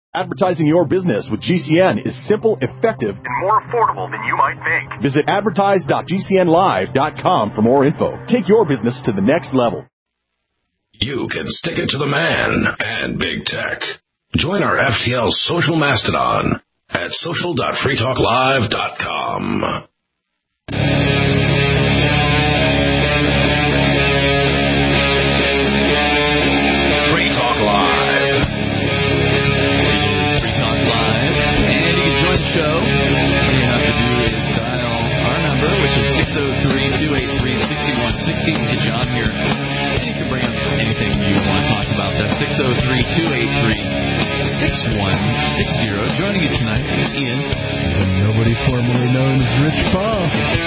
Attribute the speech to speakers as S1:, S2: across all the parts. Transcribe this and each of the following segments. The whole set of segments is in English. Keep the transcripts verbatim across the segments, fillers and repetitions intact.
S1: Advertising your business with G C N is simple, effective, and more affordable than you might think. Visit advertise dot g c n live dot com for more info. Take your business to the next level.
S2: You can stick it to the man and big tech. Join our F T L social mastodon at social dot free talk live dot com.
S3: six oh three, two eight three, six one six oh. Get you on here. And you can bring up anything you want to talk about. That's six oh three, two eight three, six one six oh. Joining you tonight is Ian.
S4: And nobody formerly known as Rich Paul.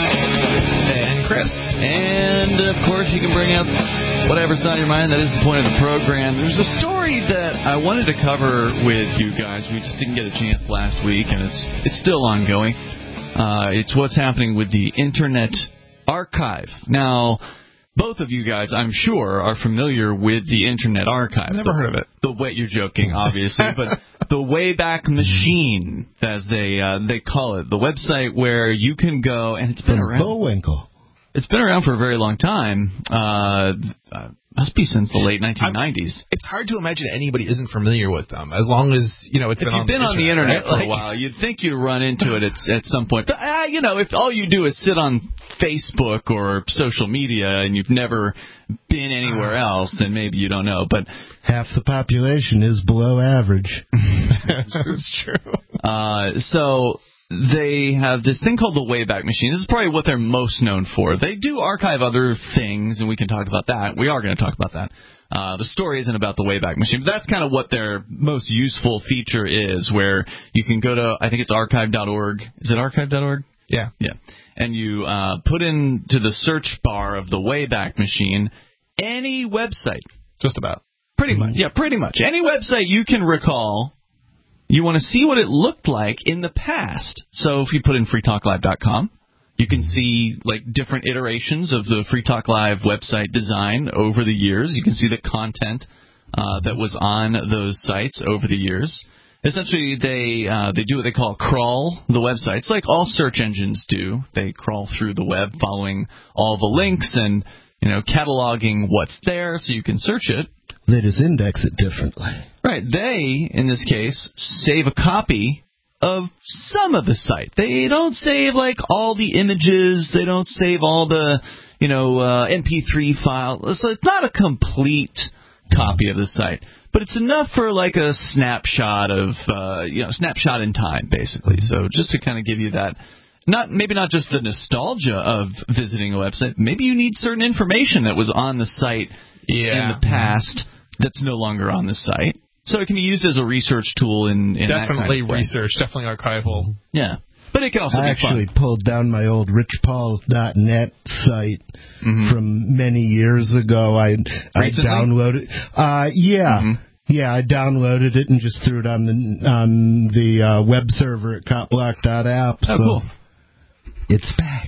S3: And Chris. And, of course, you can bring up whatever's on your mind. That is the point of the program. There's a story that I wanted to cover with you guys. We just didn't get a chance last week, and it's it's still ongoing. Uh, it's what's happening with the Internet Archive. Now, both of you guys, I'm sure, are familiar with the Internet Archive.
S5: I've never
S3: the,
S5: heard of it.
S3: The way you're joking, obviously, but the Wayback Machine, as they uh, they call it, the website where you can go, and it's been
S4: From
S3: around.
S4: Bullwinkle.
S3: It's been around for a very long time. Uh, uh, must be since the late nineteen nineties.
S5: I'm, it's hard to imagine anybody isn't familiar with them, as long as, you know, it's
S3: if
S5: been
S3: you've
S5: on
S3: been
S5: the
S3: on the internet
S5: right?
S3: for
S5: like,
S3: a while, you'd think you'd run into it at, at some point. But, uh, you know, if all you do is sit on Facebook or social media and you've never been anywhere else, then maybe you don't know. But
S4: half the population is below average.
S5: It's true.
S3: Uh, so they have this thing called the Wayback Machine. This is probably what they're most known for. They do archive other things, and we can talk about that. We are going to talk about that. Uh, the story isn't about the Wayback Machine, but that's kind of what their most useful feature is, where you can go to, I think it's archive dot org. Is it archive dot org?
S5: Yeah.
S3: Yeah. And you uh, put into the search bar of the Wayback Machine any website.
S5: Just about.
S3: Pretty much. Yeah, pretty much. Any website you can recall. You want to see what it looked like in the past. So if you put in free talk live dot com, you can see like different iterations of the Free Talk Live website design over the years. You can see the content uh, that was on those sites over the years. Essentially, they uh, they do what they call crawl the websites, like all search engines do. They crawl through the web, following all the links and you know cataloging what's there, so you can search it.
S4: They just index it differently.
S3: Right. They, in this case, save a copy of some of the site. They don't save, like, all the images. They don't save all the, you know, uh, M P three file. So it's not a complete copy of the site. But it's enough for, like, a snapshot of, uh, you know, snapshot in time, basically. So just to kind of give you that, not maybe not just the nostalgia of visiting a website. Maybe you need certain information that was on the site
S5: yeah.
S3: in the past that's no longer on the site. So it can be used as a research tool in, in
S5: definitely
S3: that kind of
S5: research, definitely archival.
S3: Yeah, but it can also
S4: I
S3: be
S4: actually
S3: fun.
S4: pulled down my old rich paul dot net site mm-hmm. from many years ago. I I downloaded. Uh, yeah. Mm-hmm. Yeah, I downloaded it and just threw it on the on the uh, web server at copblock dot app.
S3: Oh,
S4: so
S3: cool.
S4: It's back.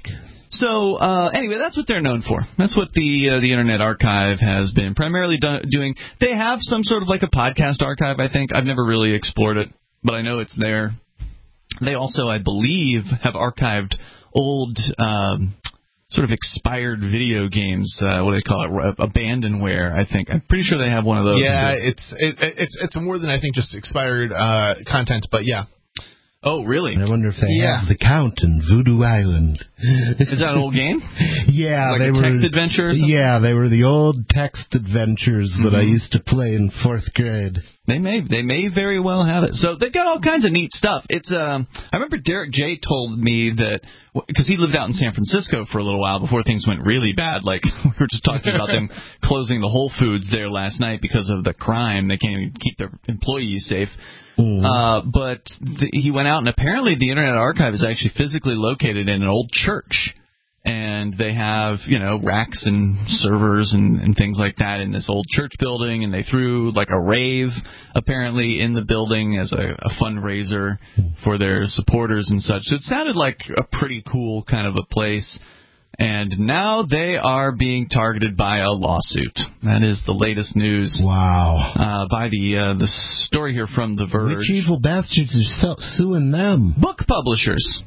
S3: So uh, anyway, that's what they're known for. That's what the uh, the Internet Archive has been primarily do- doing. They have some sort of like a podcast archive, I think. I've never really explored it, but I know it's there. They also, I believe, have archived old um, sort of expired video games. Uh, what do they call it? Abandonware, I think. I'm pretty sure they have one of those.
S5: Yeah, it's it, it's it's more than I think just expired uh, content, but yeah.
S3: Oh, really?
S4: I wonder if they
S5: yeah.
S4: have The Count in Voodoo Island.
S3: Is that an old game?
S4: Yeah.
S3: Like
S4: they
S3: a
S4: were,
S3: text adventure or something?
S4: Yeah, they were the old text adventures mm-hmm. that I used to play in fourth grade.
S3: They may they may very well have it. So they've got all kinds of neat stuff. It's um I remember Derek J told me that, because he lived out in San Francisco for a little while before things went really bad. Like we were just talking about them closing the Whole Foods there last night because of the crime. They can't even keep their employees safe. Mm. Uh, but the, he went out, and apparently the Internet Archive is actually physically located in an old church. And they have, you know, racks and servers and, and things like that in this old church building. And they threw, like, a rave, apparently, in the building as a, a fundraiser for their supporters and such. So it sounded like a pretty cool kind of a place. And now they are being targeted by a lawsuit. That is the latest news.
S4: Wow.
S3: Uh, by the uh, the story here from The Verge.
S4: Which evil bastards are suing them?
S3: Book publishers.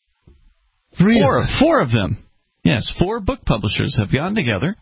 S4: Really?
S3: Four, four of them. Yes, four book publishers have gotten together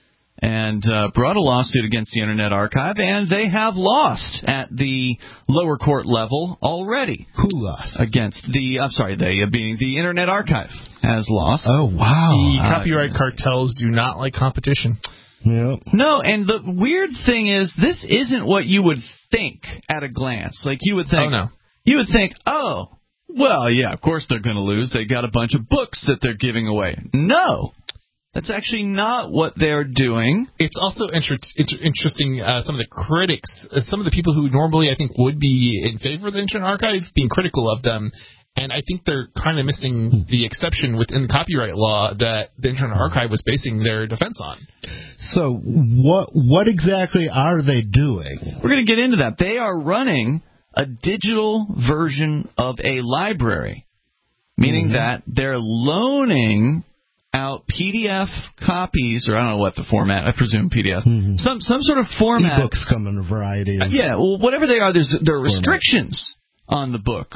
S3: and uh, brought a lawsuit against the Internet Archive, and they have lost at the lower court level already.
S4: Who lost?
S3: Against the, I'm sorry, they uh, being the Internet Archive has lost.
S4: Oh, wow.
S5: The
S3: Uh,
S5: copyright cartels do not like competition.
S4: Yep.
S3: No, and the weird thing is, this isn't what you would think at a glance. Like, you would think,
S5: Oh, no.
S3: you would think, oh, well, yeah, of course they're going to lose. They got a bunch of books that they're giving away. No. That's actually not what they're doing.
S5: It's also inter- inter- interesting, uh, some of the critics, uh, some of the people who normally I think would be in favor of the Internet Archive being critical of them, and I think they're kind of missing the exception within the copyright law that the Internet Archive was basing their defense on.
S4: So what what exactly are they doing?
S3: We're going to get into that. They are running a digital version of a library, meaning mm-hmm. that they're loaning out P D F copies, or I don't know what the format, I presume P D F, mm-hmm. some some sort of format.
S4: E-books come in a variety of
S3: uh, yeah, well, whatever they are, there's there are restrictions on the book.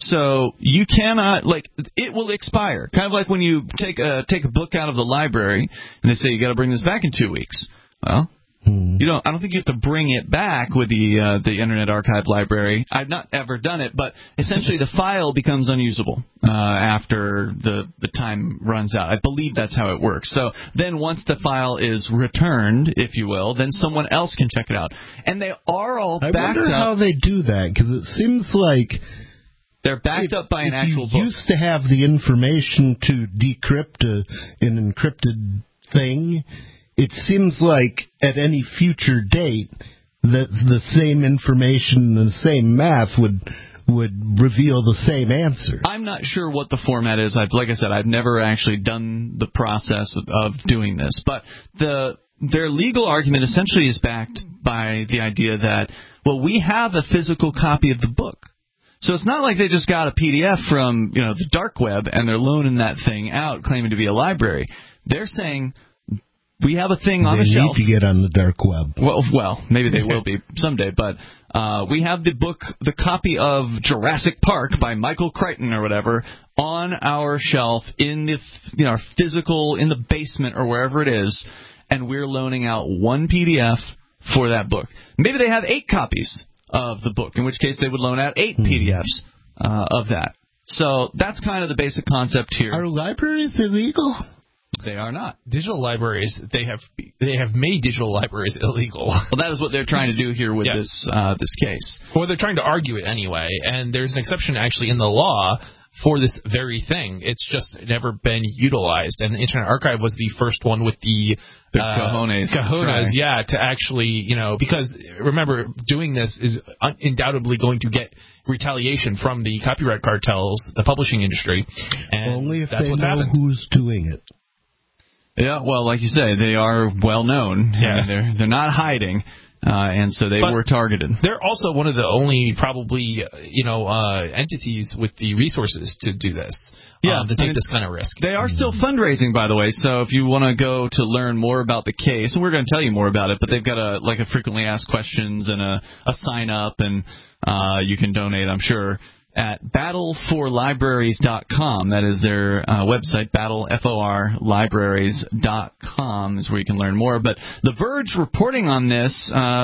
S3: So you cannot, like, it will expire. Kind of like when you take a take a book out of the library and they say you got to bring this back in two weeks. Well, hmm. you don't. I don't think you have to bring it back with the uh, the Internet Archive library. I've not ever done it, but essentially the file becomes unusable uh, after the the time runs out. I believe that's how it works. So then once the file is returned, if you will, then someone else can check it out. And they are all
S4: I
S3: backed
S4: wonder
S3: up.
S4: how they do that, because it seems like
S3: they're backed
S4: if,
S3: up by an
S4: if
S3: actual
S4: you
S3: book.
S4: used to have the information to decrypt a, an encrypted thing. It seems like at any future date that the same information and the same math would would reveal the same answer.
S3: I'm not sure what the format is. I've, like I said, I've never actually done the process of, of doing this. But the their legal argument essentially is backed by the idea that, well, we have a physical copy of the book. So it's not like they just got a P D F from, you know, the dark web and they're loaning that thing out claiming to be a library. They're saying, we have a thing on
S4: they
S3: the shelf.
S4: They need to get on the dark web.
S3: Well, well, maybe they will be someday, but uh, we have the book, the copy of Jurassic Park by Michael Crichton or whatever, on our shelf in the, you know, physical, in the basement or wherever it is, and we're loaning out one P D F for that book. Maybe they have eight copies of the book, in which case they would loan out eight mm. P D Fs uh, of that. So that's kind of the basic concept here.
S4: Are libraries illegal?
S3: They are not.
S5: Digital libraries, they have they have made digital libraries illegal.
S3: Well, that is what they're trying to do here with
S5: yes.
S3: this uh, this case.
S5: Well, they're trying to argue it anyway, and there's an exception actually in the law for this very thing. It's just never been utilized, and the Internet Archive was the first one with the,
S3: the
S5: uh,
S3: cojones,
S5: cojones yeah, to actually, you know, because remember, doing this is undoubtedly going to get retaliation from the copyright cartels, the publishing industry, and
S4: only if
S5: that's
S4: they
S5: what's
S4: know
S5: happened.
S4: who's doing it.
S3: Yeah, well, like you say, they are well known.
S5: Yeah.
S3: I mean, they're they're not hiding, uh, and so they
S5: but
S3: were targeted.
S5: They're also one of the only probably you know uh, entities with the resources to do this.
S3: Yeah,
S5: um, to take
S3: I mean,
S5: this kind of risk.
S3: They are still fundraising, by the way. So if you want to go to learn more about the case, and we're going to tell you more about it, but they've got a like a frequently asked questions and a, a sign up, and uh, you can donate, I'm sure, at battle for libraries dot com. That is their uh, website, battle for libraries dot com is where you can learn more. But The Verge reporting on this uh,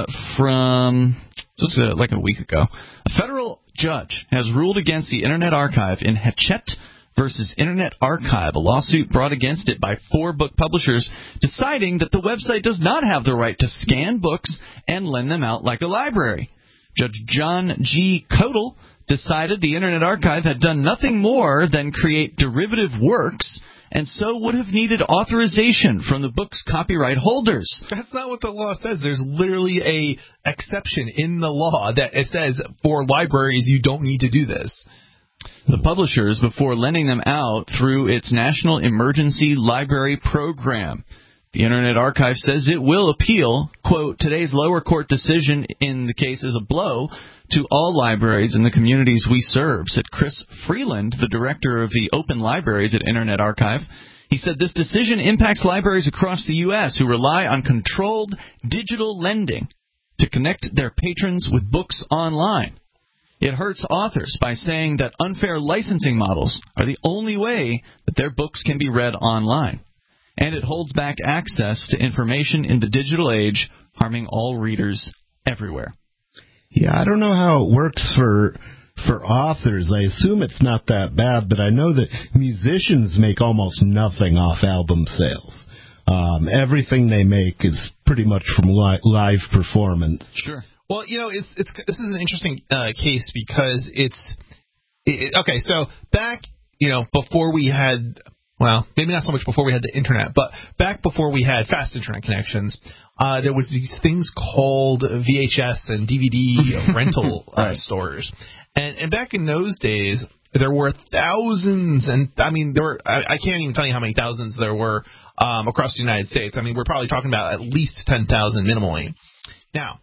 S3: from just uh, like a week ago. A federal judge has ruled against the Internet Archive in Hachette versus Internet Archive, a lawsuit brought against it by four book publishers, deciding that the website does not have the right to scan books and lend them out like a library. Judge John G. Codall decided the Internet Archive had done nothing more than create derivative works, and so would have needed authorization from the book's copyright holders.
S5: That's not what the law says. There's literally a exception in the law that it says for libraries you don't need to do this.
S3: The publishers, before lending them out through its National Emergency Library Program. The Internet Archive says it will appeal, quote, today's lower court decision in the case is a blow to all libraries in the communities we serve, said Chris Freeland, the director of the Open Libraries at Internet Archive. He said this decision impacts libraries across the U S who rely on controlled digital lending to connect their patrons with books online. It hurts authors by saying that unfair licensing models are the only way that their books can be read online. And it holds back access to information in the digital age, harming all readers everywhere.
S4: Yeah, I don't know how it works for for authors. I assume it's not that bad, but I know that musicians make almost nothing off album sales. Um, everything they make is pretty much from li- live performance.
S3: Sure.
S5: Well, you know, it's it's this is an interesting uh, case because it's it, okay. So back, you know, before we had, well, maybe not so much before we had the internet, but back before we had fast internet connections, uh, there was these things called V H S and D V D rental uh, right. stores, and and back in those days, there were thousands, and I mean, there were I, I can't even tell you how many thousands there were um, across the United States. I mean, we're probably talking about at least ten thousand minimally. Now.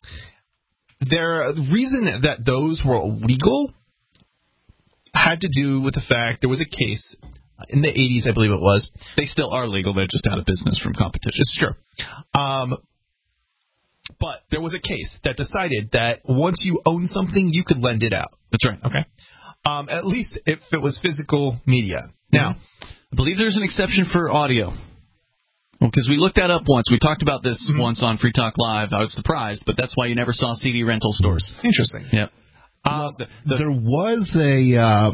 S5: The reason that those were illegal had to do with the fact there was a case in the eighties, I believe it was.
S3: They still are legal. They're just out of business from competition.
S5: It's true. Um, but there was a case that decided that once you own something, you could lend it out.
S3: That's right.
S5: Okay. Um, at least if it was physical media. Now,
S3: I believe there's an exception for audio. Well, because we looked that up once. We talked about this mm-hmm. once on Free Talk Live. I was surprised, but that's why you never saw C D rental stores.
S5: Interesting.
S3: Yep.
S4: Uh, the, the, there was a uh,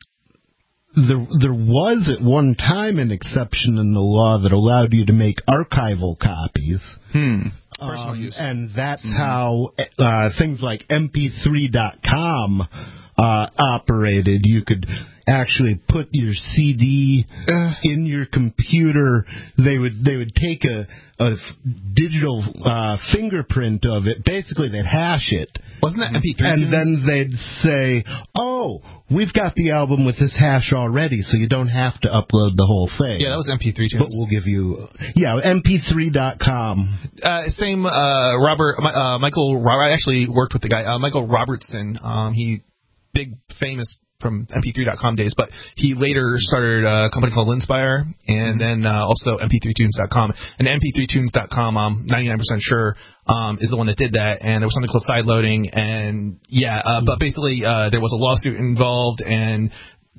S4: there there was at one time an exception in the law that allowed you to make archival copies.
S3: Hmm.
S4: Um,
S5: Personal use.
S4: And that's mm-hmm. how uh, things like M P three dot com uh, operated. You could actually put your C D uh, in your computer. They would they would take a, a digital uh, fingerprint of it. Basically, they'd hash it.
S5: Wasn't that M P three?
S4: And then they'd say, "Oh, we've got the album with this hash already, so you don't have to upload the whole thing."
S5: Yeah, that was M P three tunes.
S4: But we'll give you, yeah, M P three dot com.
S5: Uh, same, uh, Robert, uh, Michael. I actually worked with the guy, uh, Michael Robertson. Um, he big famous from M P three dot com days, but he later started a company called Linspire, and then uh, also M P three tunes dot com. And M P three tunes dot com, I'm ninety-nine percent sure, um, is the one that did that, and there was something called sideloading, and yeah, uh, but basically uh, there was a lawsuit involved, and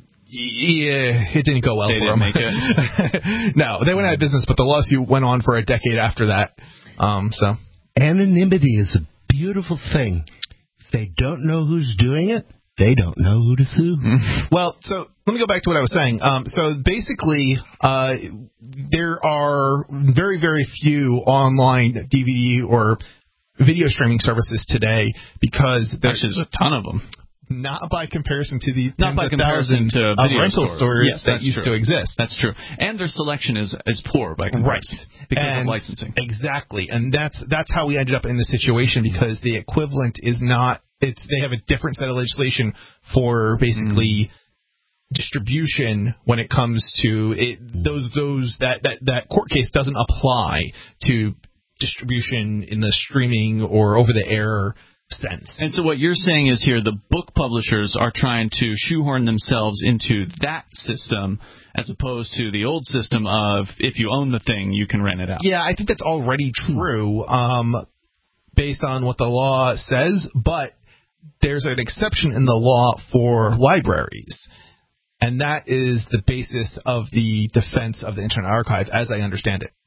S5: yeah, it didn't go well
S3: they
S5: for
S3: didn't
S5: them.
S3: Make it.
S5: No, they went out of business, but the lawsuit went on for a decade after that. Um, so
S4: anonymity is a beautiful thing. If they don't know who's doing it, they don't know who to sue.
S5: Mm-hmm. Well, so let me go back to what I was saying. Um, so basically, uh, there are very, very few online D V D or video streaming services today because there's
S3: Actually, there's a ton of them.
S5: Not by comparison to the
S3: not by comparison to
S5: video rental
S3: stores,
S5: stores
S3: yes,
S5: that used
S3: true.
S5: to exist.
S3: That's true, and their selection is is poor by comparison,
S5: right?
S3: Because
S5: and
S3: of licensing.
S5: Exactly, and that's that's how we ended up in this situation because the equivalent is not. It's they have a different set of legislation for basically mm. distribution when it comes to it. Those those that that that court case doesn't apply to distribution in the streaming or over the air sense.
S3: And so what you're saying is here the book publishers are trying to shoehorn themselves into that system as opposed to the old system of if you own the thing, you can rent it out.
S5: Yeah, I think that's already true um, based on what the law says, but there's an exception in the law for libraries, and that is the basis of the defense of the Internet Archive, as I understand it.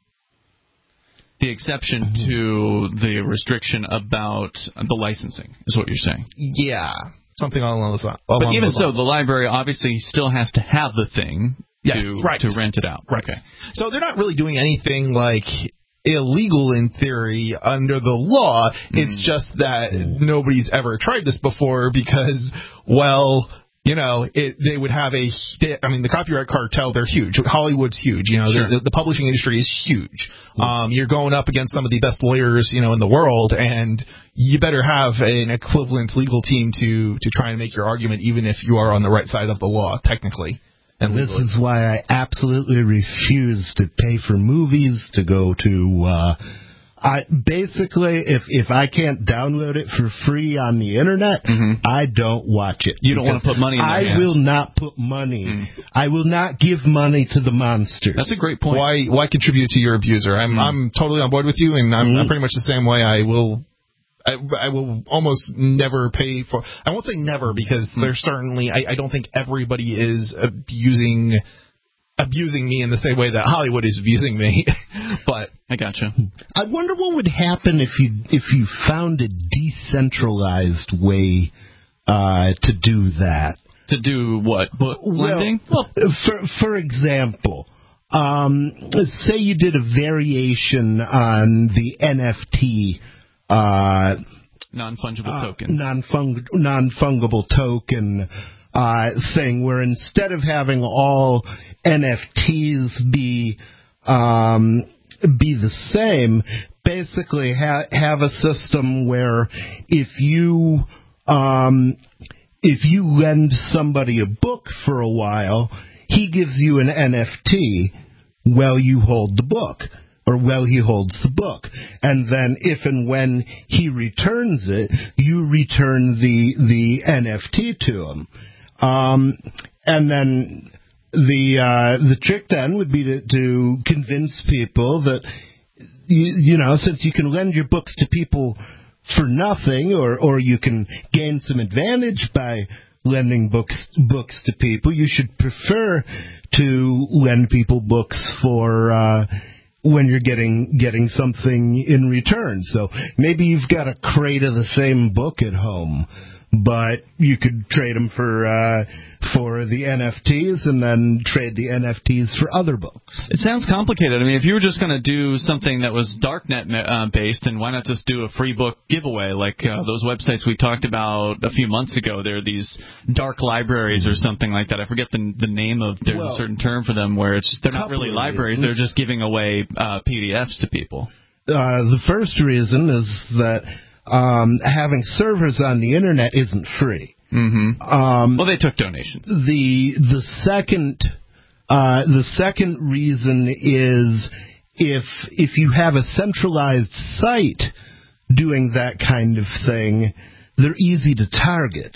S3: The exception to the restriction about the licensing is what you're saying.
S5: Yeah, something along those lines.
S3: But even so, the library obviously still has to have the thing
S5: yes,
S3: to,
S5: right.
S3: to rent it out.
S5: Right.
S3: Okay.
S5: So they're not really doing anything like illegal in theory under the law. Mm. It's just that nobody's ever tried this before because, well, you know, it, they would have a, I mean, the copyright cartel, they're huge. Hollywood's huge. You know,
S3: sure.
S5: the, the publishing industry is huge. Mm. Um, you're going up against some of the best lawyers, you know, in the world, and you better have an equivalent legal team to, to try and make your argument, even if you are on the right side of the law, technically.
S4: And this is why I absolutely refuse to pay for movies, to go to uh, I basically, if if I can't download it for free on the internet, mm-hmm. I don't watch it.
S3: You don't want to put money in
S4: I
S3: hands.
S4: will not put money. Mm. I will not give money to the monsters.
S3: That's a great point.
S5: Why why contribute to your abuser? I'm mm. I'm totally on board with you, and I'm, mm. I'm pretty much the same way. I will. I, I will almost never pay for. I won't say never because mm. there's certainly. I, I don't think everybody is abusing. abusing me in the same way that Hollywood is abusing me. But
S3: I gotcha.
S4: I wonder what would happen if you if you found a decentralized way uh, to do that.
S3: To do what? Book lending?
S4: Well, for for example, um, say you did a variation on the N F T uh,
S3: non-fungible
S4: uh,
S3: token,
S4: non-fung- non-fungible token. Uh, thing where instead of having all N F Ts be um, be the same, basically ha- have a system where if you um, if you lend somebody a book for a while, he gives you an N F T while you hold the book. Or while he holds the book. And then if and when he returns it, you return the the N F T to him. Um, and then the uh, the trick then would be to, to convince people that, you, you know, since you can lend your books to people for nothing, or, or you can gain some advantage by lending books books to people, you should prefer to lend people books for uh, when you're getting getting something in return. So maybe you've got a crate of the same book at home, but you could trade them for uh, for the N F Ts and then trade the N F Ts for other books.
S3: It sounds complicated. I mean, if you were just going to do something that was darknet uh, based, then why not just do a free book giveaway like uh, those websites we talked about a few months ago? There are these dark libraries or something like that. I forget the the name of. There's well, a certain term for them where it's they're not really libraries. Reasons. They're just giving away uh, P D Fs to people.
S4: Uh, the first reason is that Um, having servers on the internet isn't free.
S3: Mm-hmm. Um, well, they took donations.
S4: The the second uh, the second reason is if if you have a centralized site doing that kind of thing, they're easy to target.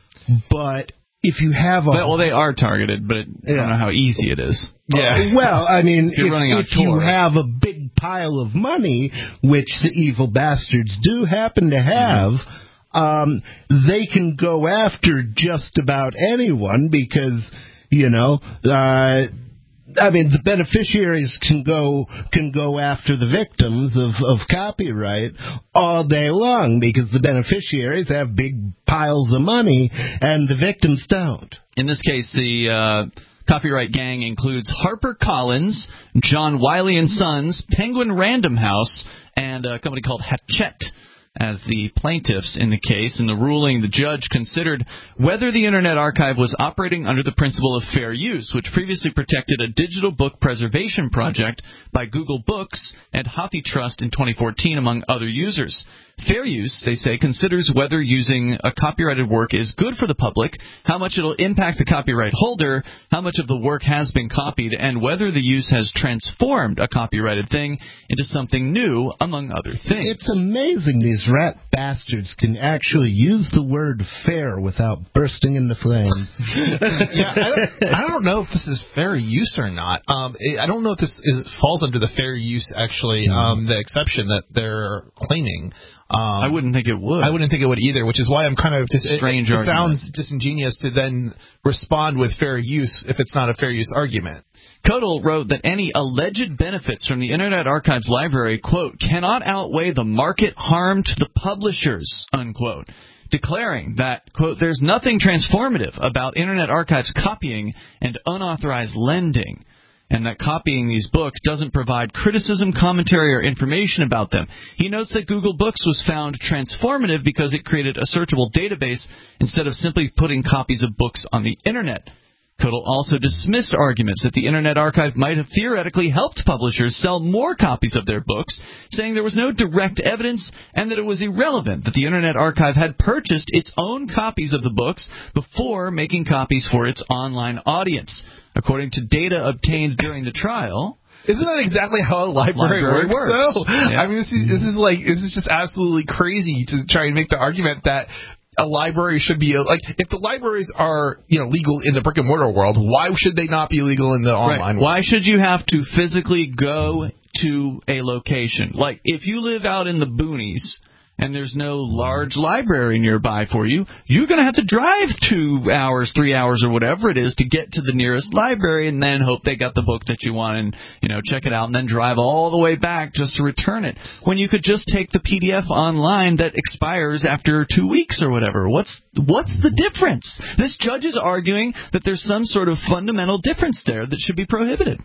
S4: But if you have a
S3: well, they are targeted, but yeah. I don't know how easy it is.
S4: Yeah. Uh, well, I mean,
S3: if,
S4: if, if you have a big pile of money, which the evil bastards do happen to have, mm-hmm. um, they can go after just about anyone because, you know, uh, I mean, the beneficiaries can go can go after the victims of, of copyright all day long because the beneficiaries have big piles of money and the victims don't.
S3: In this case, the uh, copyright gang includes HarperCollins, John Wiley and Sons, Penguin Random House, and a company called Hachette as the plaintiffs in the case. In the ruling, the judge considered whether the Internet Archive was operating under the principle of fair use, which previously protected a digital book preservation project by Google Books and HathiTrust in twenty fourteen, among other users. Fair use, they say, considers whether using a copyrighted work is good for the public, how much it'll impact the copyright holder, how much of the work has been copied, and whether the use has transformed a copyrighted thing into something new, among other things.
S4: It's amazing these rat bastards can actually use the word fair without bursting into flames.
S5: yeah, I don't, I don't know if this is fair use or not. Um, I don't know if this is, falls under the fair use, actually, um, the exception that they're claiming. Um,
S3: I wouldn't think it would.
S5: I wouldn't think it would either, which is why I'm kind of just
S3: strange.
S5: It, it sounds disingenuous to then respond with fair use if it's not a fair use argument.
S3: Kodal wrote that any alleged benefits from the Internet Archive's library, quote, cannot outweigh the market harm to the publishers, unquote, declaring that, quote, there's nothing transformative about Internet Archive's copying and unauthorized lending, and that copying these books doesn't provide criticism, commentary, or information about them. He notes that Google Books was found transformative because it created a searchable database instead of simply putting copies of books on the Internet. Kodal also dismissed arguments that the Internet Archive might have theoretically helped publishers sell more copies of their books, saying there was no direct evidence and that it was irrelevant that the Internet Archive had purchased its own copies of the books before making copies for its online audience. According to data obtained during the trial,
S5: Isn't that exactly how a library,
S3: library
S5: works,
S3: works.
S5: though?
S3: Yeah.
S5: I mean, this is, this is like, this is just absolutely crazy to try and make the argument that a library should be, like, if the libraries are, you know, legal in the brick and mortar world, why should they not be legal in the online
S3: right.
S5: world?
S3: Why should you have to physically go to a location? Like, if you live out in the boonies and there's no large library nearby for you, you're going to have to drive two hours, three hours, or whatever it is to get to the nearest library and then hope they got the book that you want and, you know, check it out and then drive all the way back just to return it. When you could just take the P D F online that expires after two weeks or whatever. What's what's the difference? This judge is arguing that there's some sort of fundamental difference there that should be prohibited.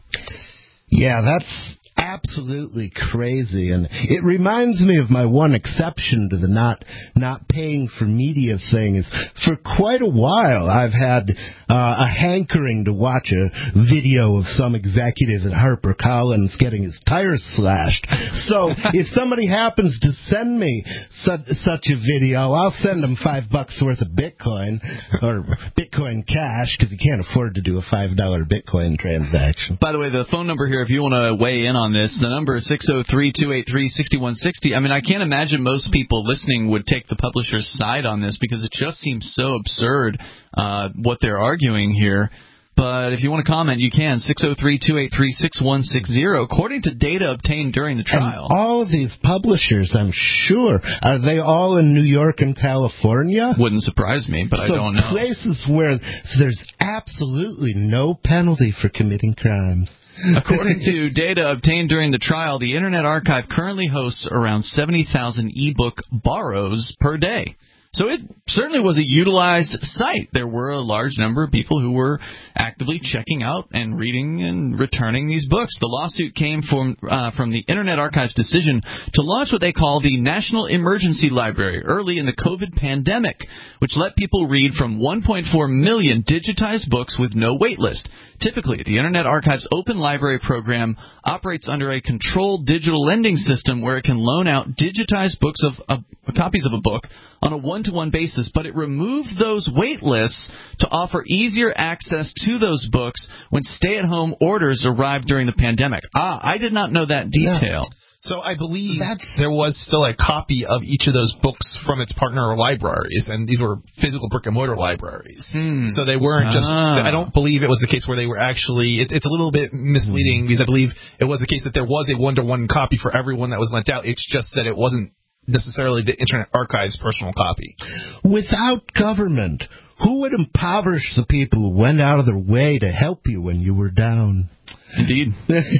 S4: Yeah, that's absolutely crazy, and it reminds me of my one exception to the not not paying for media thing is for quite a while I've had uh, a hankering to watch a video of some executive at HarperCollins getting his tires slashed. So if somebody happens to send me such, such a video, I'll send them five bucks worth of Bitcoin or Bitcoin Cash because you can't afford to do a five dollar Bitcoin transaction.
S3: By the way, the phone number here, if you want to weigh in on this, the number is six oh three, two eight three, six one six oh. I mean, I can't imagine most people listening would take the publisher's side on this because it just seems so absurd uh, what they're arguing here. But if you want to comment, you can. six oh three, two eight three, six one six oh. According to data obtained during the trial.
S4: And all of these publishers, I'm sure, are they all in New York and California?
S3: Wouldn't surprise me, but
S4: so
S3: I don't know.
S4: Places where there's absolutely no penalty for committing crimes.
S3: According to data obtained during the trial, the Internet Archive currently hosts around seventy thousand ebook borrows per day. So it certainly was a utilized site. There were a large number of people who were actively checking out and reading and returning these books. The lawsuit came from uh, from the Internet Archive's decision to launch what they call the National Emergency Library early in the COVID pandemic, which let people read from one point four million digitized books with no wait list. Typically, the Internet Archive's open library program operates under a controlled digital lending system where it can loan out digitized books of uh, copies of a book on a one-to-one basis, but it removed those wait lists to offer easier access to those books when stay-at-home orders arrived during the pandemic. Ah, I did not know that detail.
S5: Yeah. So I believe That's, there was still a copy of each of those books from its partner libraries, and these were physical brick-and-mortar libraries.
S3: Hmm.
S5: So they weren't just
S3: ah.
S5: – I don't believe it was the case where they were actually it, – it's a little bit misleading because I believe it was the case that there was a one-to-one copy for everyone that was lent out. It's just that it wasn't necessarily the Internet Archive's personal copy.
S4: Without government, who would impoverish the people who went out of their way to help you when you were down?
S3: Indeed.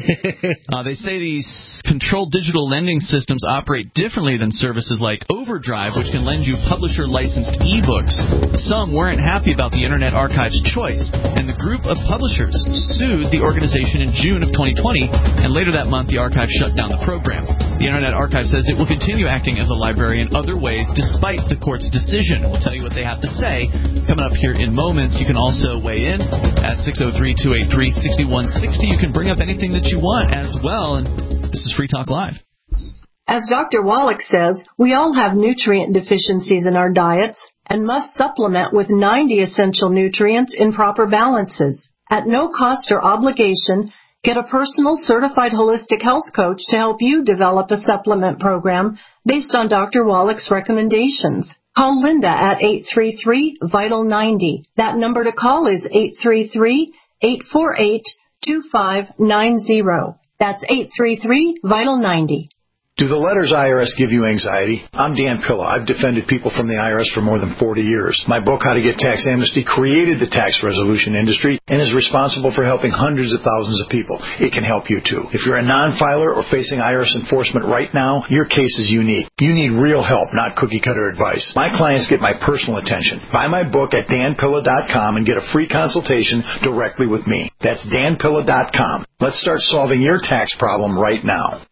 S3: uh, they say these controlled digital lending systems operate differently than services like Overdrive, which can lend you publisher-licensed ebooks. Some weren't happy about the Internet Archive's choice, and the group of publishers sued the organization in June of twenty twenty, and later that month the archive shut down the program. The Internet Archive says it will continue acting as a library in other ways despite the court's decision. We'll tell you what they have to say coming up here in moments. You can also weigh in at six oh three, two eight three, six one six oh. You can bring up anything that you want as well, and this is Free Talk Live.
S6: As Doctor Wallach says, we all have nutrient deficiencies in our diets and must supplement with ninety essential nutrients in proper balances. At no cost or obligation, get a personal certified holistic health coach to help you develop a supplement program based on Doctor Wallach's recommendations. Call Linda at eight three three, vital ninety. That number to call is eight three three, eight four eight, two five nine zero. That's eight three three, vital ninety.
S7: Do the letters I R S give you anxiety? I'm Dan Pilla. I've defended people from the I R S for more than forty years. My book, How to Get Tax Amnesty, created the tax resolution industry and is responsible for helping hundreds of thousands of people. It can help you, too. If you're a non-filer or facing I R S enforcement right now, your case is unique. You need real help, not cookie-cutter advice. My clients get my personal attention. Buy my book at dan pilla dot com and get a free consultation directly with me. That's dan pilla dot com. Let's start solving your tax problem right now.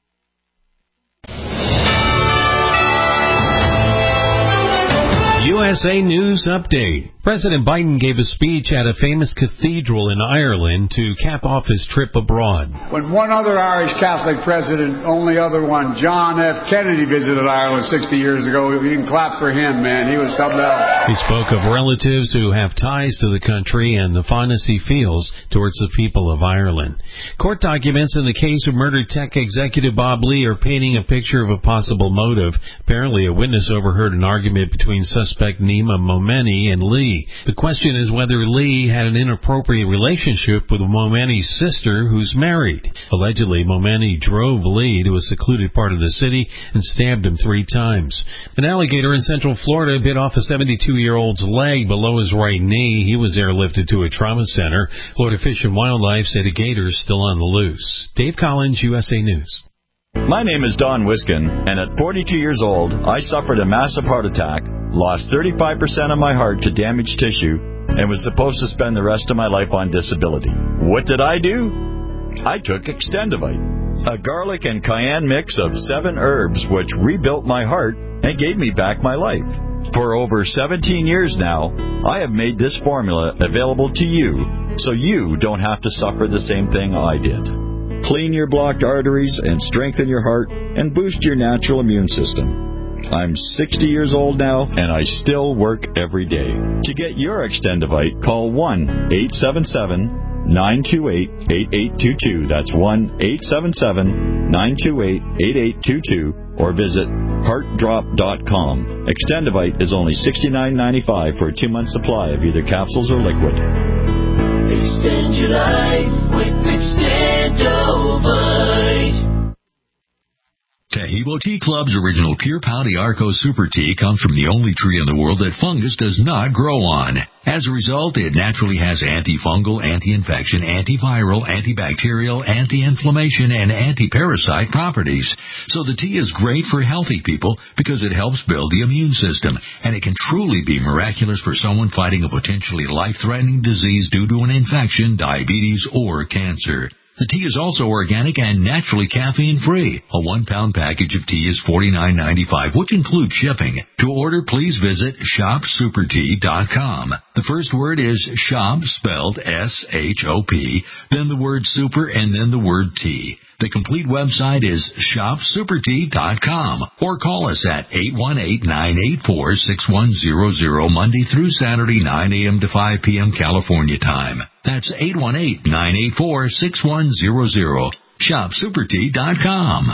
S8: U S S A News Update. President Biden gave a speech at a famous cathedral in Ireland to cap off his trip abroad.
S9: When one other Irish Catholic president, only other one, John F. Kennedy, visited Ireland sixty years ago, you can clap for him, man. He was something else. He
S8: spoke of relatives who have ties to the country and the fondness he feels towards the people of Ireland. Court documents in the case of murdered tech executive Bob Lee are painting a picture of a possible motive. Apparently, a witness overheard an argument between suspect Nima Momeni and Lee. The question is whether Lee had an inappropriate relationship with Momeni's sister, who's married. Allegedly, Momeni drove Lee to a secluded part of the city and stabbed him three times. An alligator in Central Florida bit off a seventy-two-year-old's leg below his right knee. He was airlifted to a trauma center. Florida Fish and Wildlife said a gator is still on the loose. Dave Collins, U S A News.
S10: My name is Don Wiskin, and at forty-two years old, I suffered a massive heart attack, lost thirty-five percent of my heart to damaged tissue, and was supposed to spend the rest of my life on disability. What did I do? I took Extendivite, a garlic and cayenne mix of seven herbs which rebuilt my heart and gave me back my life. For over seventeen years now, I have made this formula available to you, so you don't have to suffer the same thing I did. Clean your blocked arteries and strengthen your heart and boost your natural immune system. I'm sixty years old now, and I still work every day. To get your Extendivite, call one eight seven seven, nine two eight, eight eight two two. That's one eight seven seven, nine two eight, eight eight two two, or visit heart drop dot com. Extendivite is only sixty-nine ninety-five for a two-month supply of either capsules or liquid.
S11: Extend your life with Extendovite.
S12: Taheebo Tea Club's original Pure Pouty Arco Super Tea comes from the only tree in the world that fungus does not grow on. As a result, it naturally has antifungal, anti-infection, antiviral, antibacterial, anti-inflammation, and anti-parasite properties. So the tea is great for healthy people because it helps build the immune system, and it can truly be miraculous for someone fighting a potentially life-threatening disease due to an infection, diabetes, or cancer. The tea is also organic and naturally caffeine-free. A one-pound package of tea is forty-nine ninety-five, which includes shipping. To order, please visit shop super tea dot com. The first word is shop, spelled S H O P, then the word super, and then the word tea. The complete website is shop super tea dot com, or call us at eight one eight, nine eight four, six one zero zero Monday through Saturday, nine a.m. to five p.m. California time. That's eight one eight, nine eight four, six one zero zero. shop super tea dot com.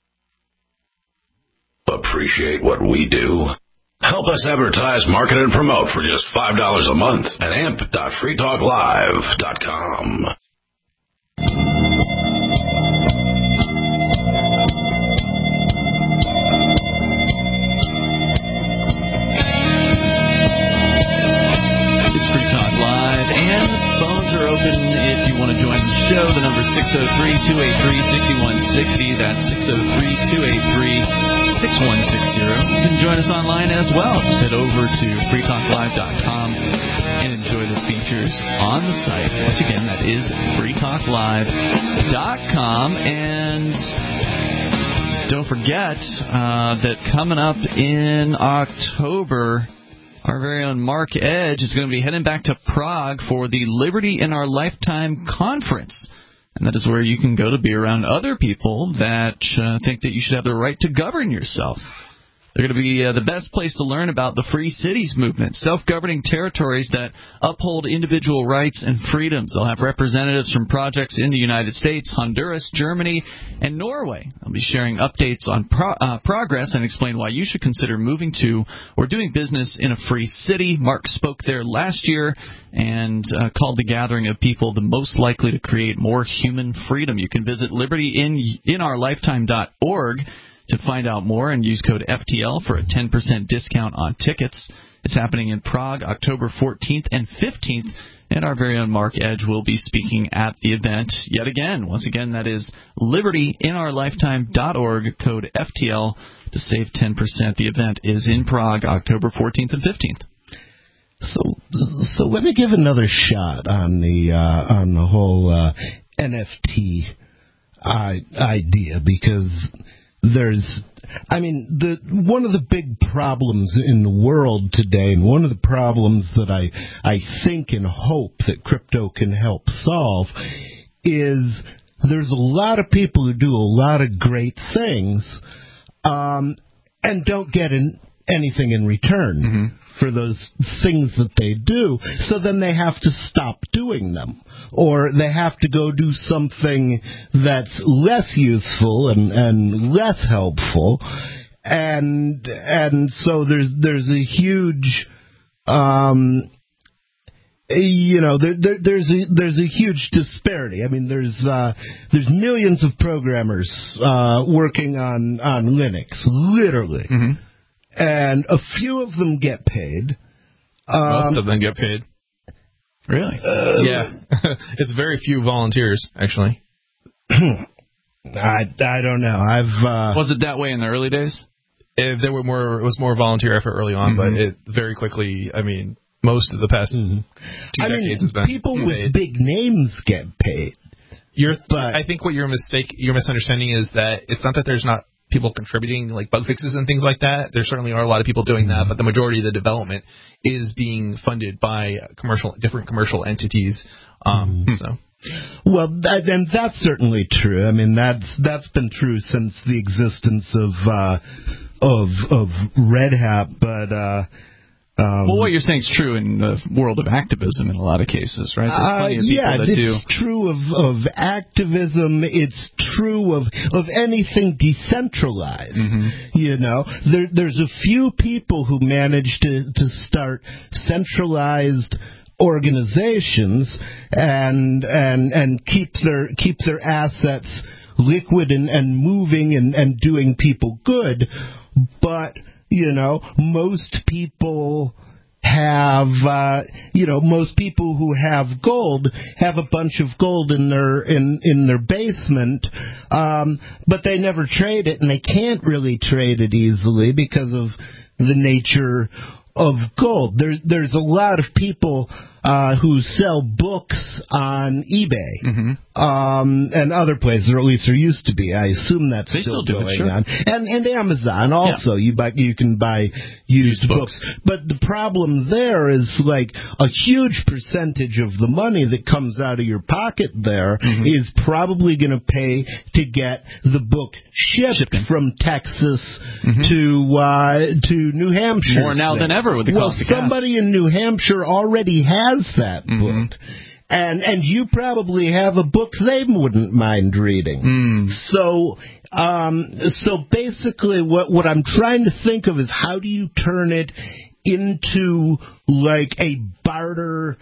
S2: Appreciate what we do? Help us advertise, market, and promote for just five dollars a month at amp dot free talk live dot com.
S3: Are open if you want to join the show. The number is six oh three, two eight three, six one six oh. That's six oh three, two eight three, six one six oh. You can join us online as well. Just head over to free talk live dot com and enjoy the features on the site. Once again, that is free talk live dot com. And don't forget uh, that coming up in October, our very own Mark Edge is going to be heading back to Prague for the Liberty in Our Lifetime Conference. And that is where you can go to be around other people that uh, think that you should have the right to govern yourself. They're going to be uh, the best place to learn about the Free Cities movement, self-governing territories that uphold individual rights and freedoms. They'll have representatives from projects in the United States, Honduras, Germany, and Norway. They'll be sharing updates on pro- uh, progress and explain why you should consider moving to or doing business in a free city. Mark spoke there last year and uh, called the gathering of people the most likely to create more human freedom. You can visit liberty in our lifetime dot org to find out more and use code F T L for a ten percent discount on tickets. It's happening in Prague, October fourteenth and fifteenth, and our very own Mark Edge will be speaking at the event yet again. Once again, that is liberty in our lifetime dot org, code F T L to save ten percent. The event is in Prague, October fourteenth and fifteenth.
S4: So, so let me give another shot on the uh, on the whole uh, N F T uh, idea, because there's, I mean, the one of the big problems in the world today, and one of the problems that I I think and hope that crypto can help solve, is there's a lot of people who do a lot of great things, um, and don't get in anything in return mm-hmm. for those things that they do. So then they have to stop doing them, or they have to go do something that's less useful and, and less helpful. And and so there's there's a huge um you know there, there there's a there's a huge disparity. I mean there's uh there's millions of programmers uh working on on Linux, literally. Mm-hmm. And a few of them get paid. Um,
S5: Most of them get paid.
S3: Really?
S5: Uh, yeah. It's very few volunteers, actually.
S4: I, I don't know. I've uh,
S3: Was it that way in the early days?
S5: It, there were more. It was more volunteer effort early on, mm-hmm. but it very quickly. I mean, most of the past mm-hmm. two
S4: I
S5: decades
S4: mean,
S5: has been
S4: people
S5: paid.
S4: with big names get paid.
S5: You're,
S4: but
S5: I think what your mistake, your misunderstanding is that it's not that there's not people contributing like bug fixes and things like that. There certainly are a lot of people doing that, but the majority of the development is being funded by commercial, different commercial entities. Um, mm-hmm. So,
S4: well, that, and that's certainly true. I mean, that's that's been true since the existence of uh, of of Red Hat, but. Uh, Um,
S3: well, what you're saying is true in the world of activism in a lot of cases, right? There's plenty of people
S4: uh, yeah,
S3: that
S4: it's
S3: do.
S4: true of, of activism. It's true of of anything decentralized. Mm-hmm. You know, there, there's a few people who manage to, to start centralized organizations and and and keep their keep their assets liquid and, and moving and, and doing people good, but. You know, most people have, uh, you know, most people who have gold have a bunch of gold in their in, in their basement, um, but they never trade it, and they can't really trade it easily because of the nature of gold. There, there's a lot of people uh, who sell books on eBay mm-hmm. um, and other places, or at least there used to be. I assume that's
S3: they
S4: still,
S3: still do
S4: going
S3: it, sure.
S4: on. And, and Amazon also. Yeah. You buy, you can buy used, used books. books. But the problem there is like a huge percentage of the money that comes out of your pocket there mm-hmm. is probably going to pay to get the book shipped Shipping. from Texas mm-hmm. to uh, to New Hampshire.
S3: More now than ever with the
S4: well,
S3: cost of
S4: somebody
S3: gas.
S4: in New Hampshire already has that
S3: mm-hmm.
S4: book. And and you probably have a book they wouldn't mind reading.
S3: Mm.
S4: So um, so basically what, what I'm trying to think of is how do you turn it into like a barter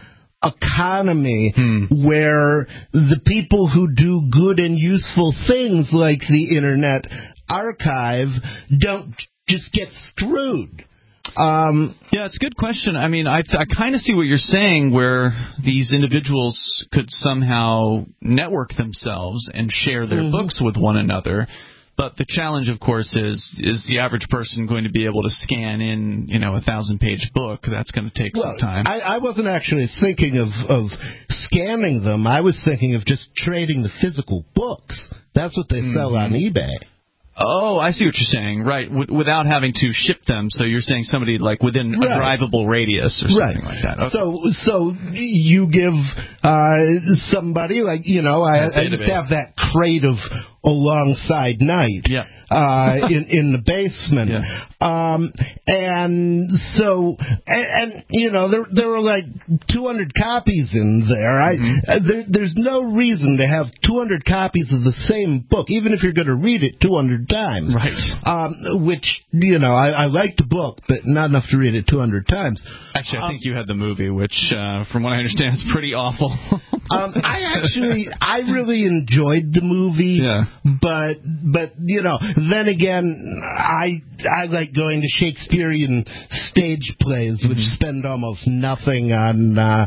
S4: economy
S3: hmm.
S4: where the people who do good and useful things like the Internet Archive don't just get screwed. Um,
S3: yeah, it's a good question. I mean, I, I kind of see what you're saying, where these individuals could somehow network themselves and share their mm-hmm. books with one another. But the challenge, of course, is is the average person going to be able to scan in, you know, a thousand-page book? That's going to take
S4: well,
S3: some time.
S4: I, I wasn't actually thinking of, of scanning them. I was thinking of just trading the physical books. That's what they mm-hmm. sell on eBay.
S3: Oh, I see what you're saying. Right, w- without having to ship them. So you're saying somebody like within
S4: right.
S3: a drivable radius or something
S4: right.
S3: like that. Okay.
S4: So, so you give uh, somebody like you know, I, I used to have that crate of Alongside Night
S3: yeah.
S4: uh, in in the basement,
S3: yeah.
S4: um, and so and, and you know there there were like two hundred copies in there. I mm-hmm. uh, there, there's no reason to have two hundred copies of the same book, even if you're going to read it two hundred times.
S3: Right.
S4: Um, which you know I, I like the book, but not enough to read it two hundred times.
S3: Actually, I
S4: um,
S3: think you had the movie, which, uh, from what I understand, is pretty awful.
S4: um, I actually I really enjoyed the movie.
S3: Yeah.
S4: But but you know, then again, I I like going to Shakespearean stage plays, which mm-hmm. spend almost nothing on uh,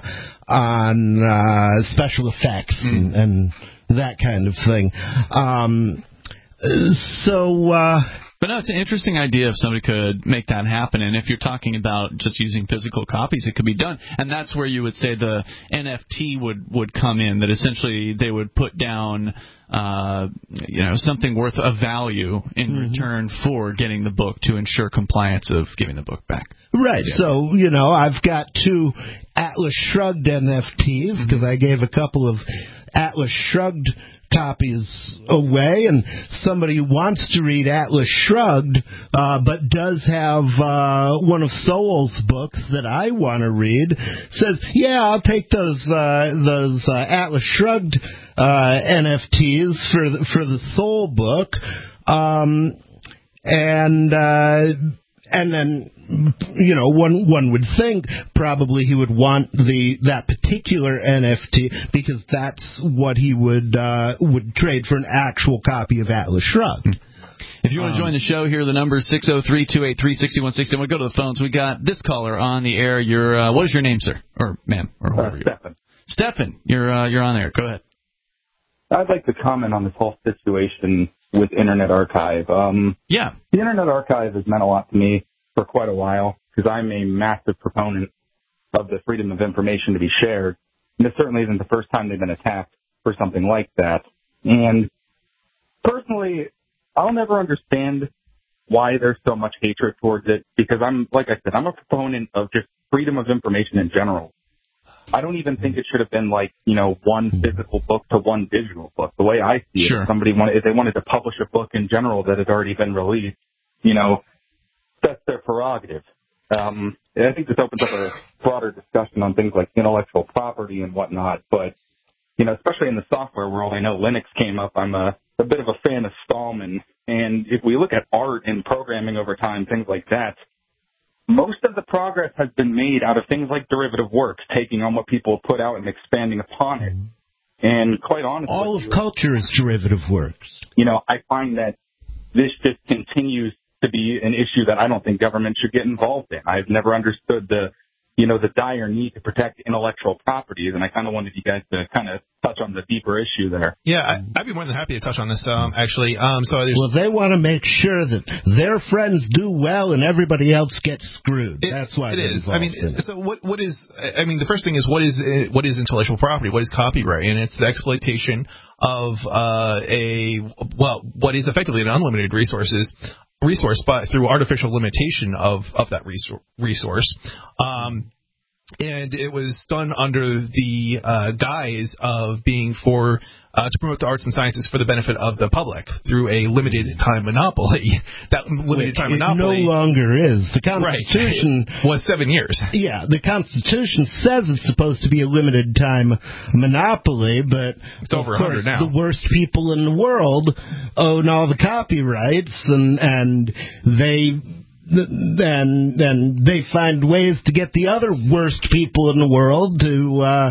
S4: on uh, special effects mm-hmm. and, and that kind of thing. Um, so. Uh,
S3: But no, it's an interesting idea if somebody could make that happen. And if you're talking about just using physical copies, it could be done. And that's where you would say the N F T would, would come in, that essentially they would put down uh, you know, something worth of value in mm-hmm. return for getting the book to ensure compliance of giving the book back.
S4: Right.
S3: Yeah.
S4: So, you know, I've got two Atlas Shrugged N F Ts because mm-hmm. I gave a couple of Atlas Shrugged copies away, and somebody who wants to read Atlas Shrugged uh, but does have uh, one of Sowell's books that I want to read says, yeah, I'll take those uh, those uh, Atlas Shrugged uh, N F Ts for the, for the Sowell book, um, and uh, and then, you know, one one would think probably he would want the that particular N F T because that's what he would uh, would trade for an actual copy of Atlas Shrugged.
S3: If you want to join the show, here are the numbers: six oh three, two eight three, six one six zero. We'll go to the phones. We got this caller on the air. Your uh, what is your name, sir, or ma'am, or whoever? Uh,
S13: Stephen.
S3: Stephen, you're uh, you're on there. Go ahead.
S13: I'd like to comment on this whole situation with Internet Archive. Um,
S3: yeah.
S13: The Internet Archive has meant a lot to me for quite a while because I'm a massive proponent of the freedom of information to be shared. And this certainly isn't the first time they've been attacked for something like that. And personally, I'll never understand why there's so much hatred towards it because I'm, like I said, I'm a proponent of just freedom of information in general. I don't even think it should have been like, you know, one physical book to one digital book. The way I see
S3: sure.
S13: it, if somebody wanted, if they wanted to publish a book in general that had already been released, you know, that's their prerogative. Um, and I think this opens up a broader discussion on things like intellectual property and whatnot. But, you know, especially in the software world, I know Linux came up. I'm a, a bit of a fan of Stallman. And if we look at art and programming over time, things like that, most of the progress has been made out of things like derivative works, taking on what people put out and expanding upon it. And quite honestly,
S4: all of culture is derivative works.
S13: You know, I find that this just continues to be an issue that I don't think government should get involved in. I've never understood the, you know, the dire need to protect intellectual properties, and I kind of wanted you guys to kind of touch on the deeper issue there.
S5: Yeah, I, I'd be more than happy to touch on this, um, actually. Um, so there's,
S4: well, they want to make sure that their friends do well and everybody else gets screwed.
S5: It,
S4: That's why
S5: it is.
S4: I
S5: mean, so what? What is? I mean, the first thing is what is what is intellectual property? What is copyright? And it's the exploitation of uh, a well, what is effectively an unlimited resources. resource, but through artificial limitation of, of that resource. Um, and it was done under the uh, guise of being for uh, to promote the arts and sciences for the benefit of the public through a limited time monopoly. That limited
S4: Which
S5: time
S4: it
S5: monopoly
S4: no longer is. The Constitution
S5: right. was seven years.
S4: Yeah, the Constitution says it's supposed to be a limited time monopoly, but
S5: it's over
S4: of course,
S5: now.
S4: The worst people in the world own all the copyrights, and and they. Then, then they find ways to get the other worst people in the world to uh,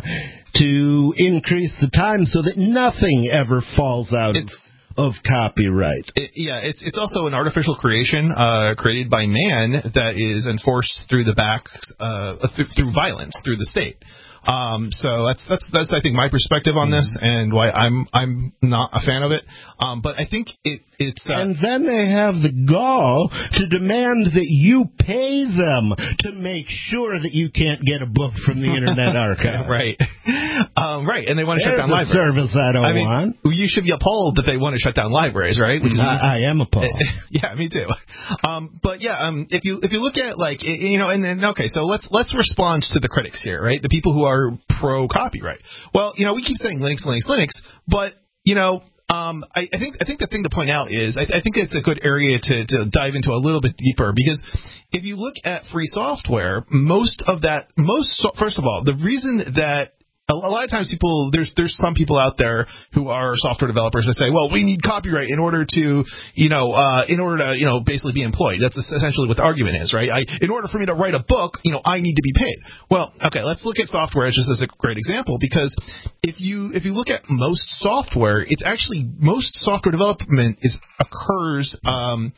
S4: to increase the time so that nothing ever falls out of, of copyright.
S5: It, yeah, it's it's also an artificial creation uh, created by man that is enforced through the back uh, th- through violence through the state. Um, so that's that's that's I think my perspective on this and why I'm I'm not a fan of it. Um, but I think it it's uh,
S4: and then they have the gall to demand that you pay them to make sure that you can't get a book from the Internet Archive.
S5: right, um, right, and they want to
S4: There's
S5: shut down
S4: a
S5: libraries.
S4: Service I don't
S5: I mean,
S4: want.
S5: You should be appalled that they want to shut down libraries, right? Which is,
S4: I, I am appalled.
S5: yeah, me too. Um, but yeah, um, if you if you look at like you know, and then okay, so let's let's respond to the critics here, right? The people who are Are pro copyright. Well, you know, we keep saying Linux, Linux, Linux, but you know, um, I, I think I think the thing to point out is I, I think it's a good area to, to dive into a little bit deeper because if you look at free software, most of that, most so, first of all, the reason that a lot of times people, there's there's some people out there who are software developers that say, well, we need copyright in order to, you know, uh, in order to, you know, basically be employed. That's essentially what the argument is, right? I, in order for me to write a book, you know, I need to be paid. Well, okay, let's look at software just as a great example because if you if you look at most software, it's actually most software development is occurs. Um,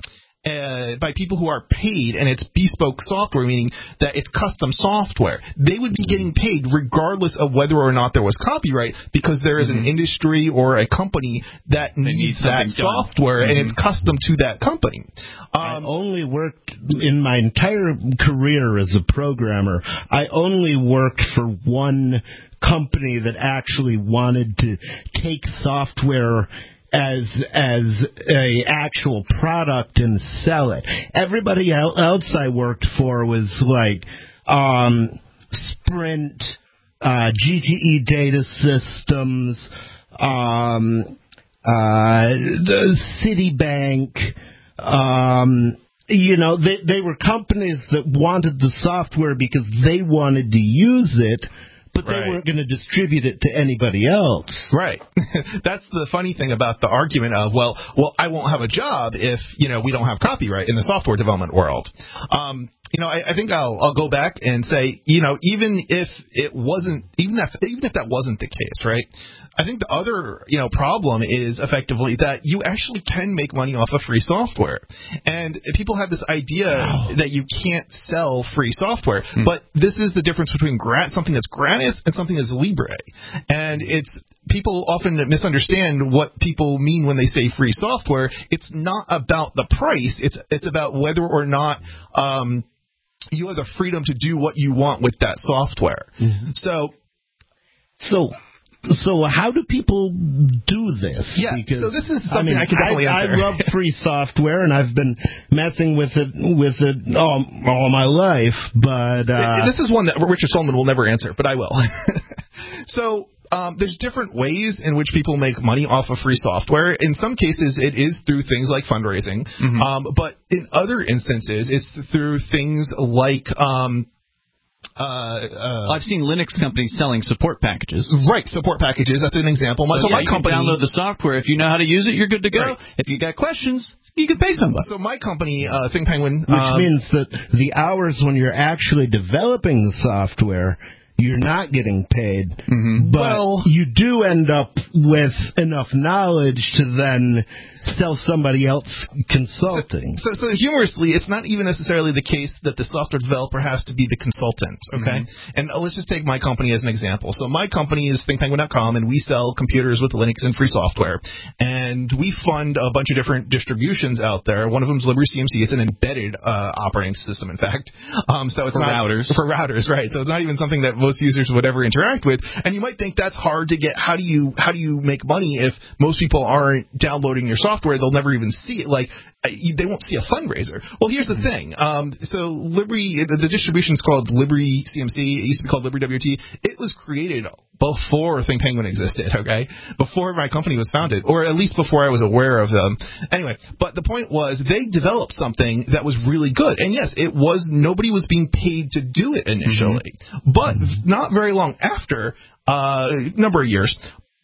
S5: uh, by people who are paid, and it's bespoke software, meaning that it's custom software. They would be getting paid regardless of whether or not there was copyright, because there is mm-hmm. an industry or a company that needs need that software, mm-hmm. and it's custom to that company.
S4: Um, I only worked in my entire career as a programmer. I only worked for one company that actually wanted to take software as as a actual product and sell it. Everybody else I worked for was like um, Sprint, uh, G T E Data Systems, um, uh, Citibank. Um, you know, they they were companies that wanted the software because they wanted to use it. But they right. weren't going to distribute it to anybody else.
S5: Right. That's the funny thing about the argument of, well, well, I won't have a job if, you know, we don't have copyright in the software development world. Um, you know, I, I think I'll, I'll go back and say, you know, even if it wasn't, even if, even if that wasn't the case, right? I think the other, you know, problem is effectively that you actually can make money off of free software. And people have this idea wow. that you can't sell free software. Hmm. But this is the difference between gra- something that's gratis and something that's libre. And it's people often misunderstand what people mean when they say free software. It's not about the price. It's it's about whether or not um, you have the freedom to do what you want with that software. Mm-hmm. So,
S4: so. So how do people do this?
S5: Yeah,
S4: because,
S5: so this is something I, mean, I can definitely
S4: I,
S5: answer.
S4: I love free software, and I've been messing with it with it all, all my life. But uh,
S5: this is one that Richard Stallman will never answer, but I will. So um, there's different ways in which people make money off of free software. In some cases, it is through things like fundraising, mm-hmm. um, but in other instances, it's through things like um,
S3: Uh, uh, I've seen Linux companies selling support packages.
S5: Right, support packages. That's an example. So, so
S3: yeah,
S5: my
S3: you
S5: company
S3: can download the software. If you know how to use it, you're good to go.
S5: Right.
S3: If you got questions, you can pay somebody.
S5: So my company, uh, Think Penguin,
S4: which
S5: um,
S4: means that the hours when you're actually developing the software, you're not getting paid,
S5: mm-hmm.
S4: but
S5: well,
S4: you do end up with enough knowledge to then sell somebody else consulting.
S5: So, so, so humorously, it's not even necessarily the case that the software developer has to be the consultant, okay? Mm-hmm. And uh, let's just take my company as an example. So my company is think penguin dot com, and we sell computers with Linux and free software. And we fund a bunch of different distributions out there. One of them is LibraryCMC. It's an embedded uh, operating system, in fact. Um, so it's
S3: for
S5: not,
S3: routers.
S5: For routers, right. So it's not even something that most users would ever interact with. And you might think that's hard to get. How do you how do you make money if most people aren't downloading your software? They'll never even see it. Like, they won't see a fundraiser. Well, here's the thing. Um, so Libri, the, the distribution is called LibraryCMC. It used to be called LibraryWT. It was created before Think Penguin existed, okay? Before my company was founded, or at least before I was aware of them. Anyway, but the point was they developed something that was really good. And yes, it was, nobody was being paid to do it initially. Mm-hmm. But not very long after, uh, a number of years,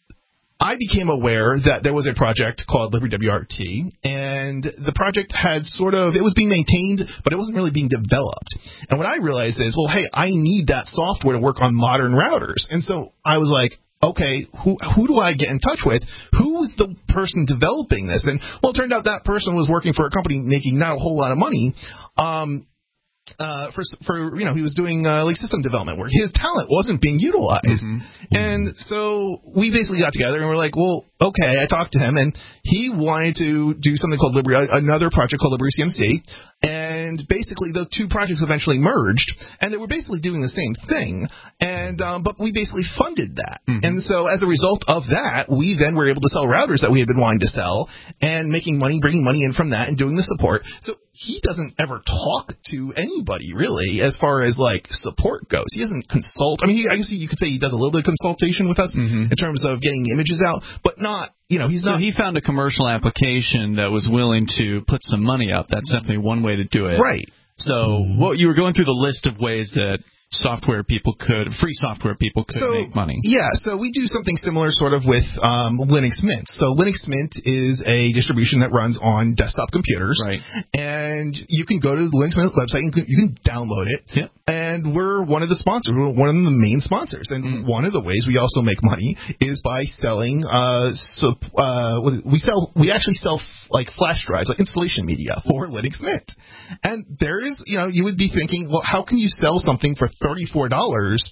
S5: I became aware that there was a project called LibraryWRT, and the project had sort of, it was being maintained, but it wasn't really being developed. And what I realized is, well, hey, I need that software to work on modern routers. And so I was like, okay, who who do I get in touch with? Who's the person developing this? And, well, it turned out that person was working for a company making not a whole lot of money. Um, Uh, for, for, you know, he was doing, uh, like system development work. His talent wasn't being utilized. Mm-hmm. And so we basically got together and we're like, well, okay, I talked to him and he wanted to do something called Libra, another project called LibraryCMC. And basically the two projects eventually merged and they were basically doing the same thing. And, um, but we basically funded that. Mm-hmm. And so as a result of that, we then were able to sell routers that we had been wanting to sell and making money, bringing money in from that and doing the support. So he doesn't ever talk to anybody really as far as like support goes. He doesn't consult. I mean, he, I guess you could say he does a little bit of consultation with us mm-hmm. in terms of getting images out, but not, you know, he's
S3: so
S5: not.
S3: So he found a commercial application that was willing to put some money up. That's definitely one way to do it.
S5: Right.
S3: So what you were going through the list of ways that software people could, free software people could
S14: so,
S3: make money.
S14: Yeah, so we do something similar sort of with um, Linux Mint. So Linux Mint is a distribution that runs on desktop computers.
S3: Right.
S14: And you can go to the Linux Mint website, you can, you can download it.
S3: Yeah.
S14: And we're one of the sponsors, we're one of the main sponsors. And mm. one of the ways we also make money is by selling, uh, so, uh, we sell, we actually sell f- like flash drives, like installation media for Linux Mint. And there is, you know, you would be thinking, well, how can you sell something for thirty-four dollars